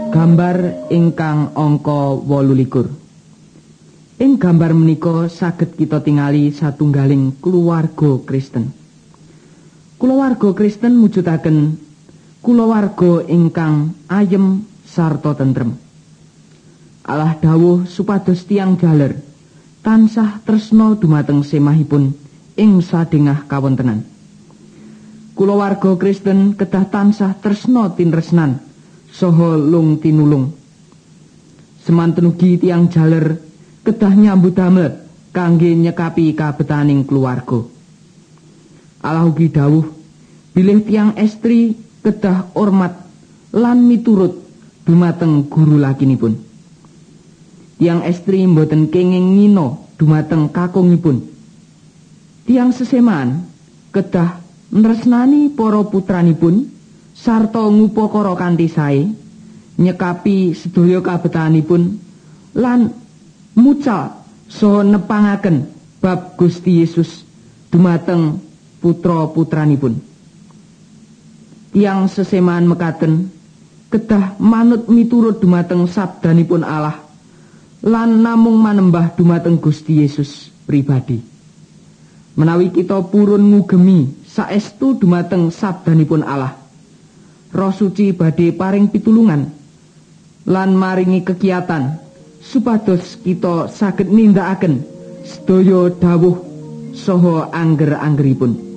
Gambar ingkang angka 28. Ing gambar menika saged kita tingali satunggaling kulawarga Kristen. Kulawarga Kristen mujudaken kulawarga ingkang ayem sarta tentrem. Allah dawuh supados tiyang jaler tansah tresna dumateng semahipun ing sadengah kawontenan. Kulawarga Kristen kedah tansah tresna tinresnan saha lung tinulung. Semanten ugi tiyang jaler kedah nyambut damel kangge nyekapi kabetaning keluarga. Allah ugi dawuh bilih tiyang estri kedah hormat lan miturut dumateng guru lakinipun. Tiyang estri mboten kenging ngina dumateng kakungipun. Tiyang seseman kedah nresnani para putranipun sarta ngupakara kanthi sae nyekapi sedaya kabetanipun lan mucal saha nepangaken bab Gusti Yesus dumateng putra-putranipun. Tiyang seseman mekaten kedah manut miturut dumateng sabdanipun Allah lan namung manembah dumateng Gusti Yesus pribadi. Menawi kita purun ngugemi saestu dumateng sabdanipun Allah, Roh Suci badhe paring pitulungan lan maringi kegiatan supados kita saged nindakaken sedaya dawuh saha angger-anggeripun.